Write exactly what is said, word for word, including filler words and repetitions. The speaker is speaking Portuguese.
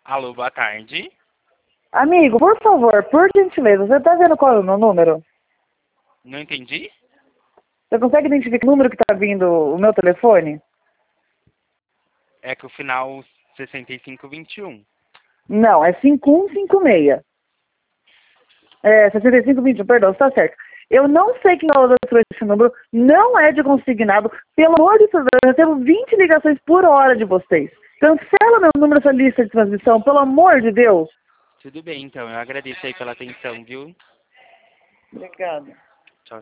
Alô, boa tarde. Amigo, por favor, por gentileza, você tá vendo qual é o meu número? Não entendi? Você consegue identificar o número que tá vindo o meu telefone? É que o final sessenta e cinco vinte e um. Não, é cinco um cinco seis. É, sessenta e cinco vinte e um, perdão, você tá certo. Eu não sei quem falou esse número, não é de consignado. Pelo amor de Deus, eu recebo vinte ligações por hora de vocês. Cancela meu número nessa lista de transmissão, pelo amor de Deus. Tudo bem, então. Eu agradeço aí pela atenção, viu? Obrigada.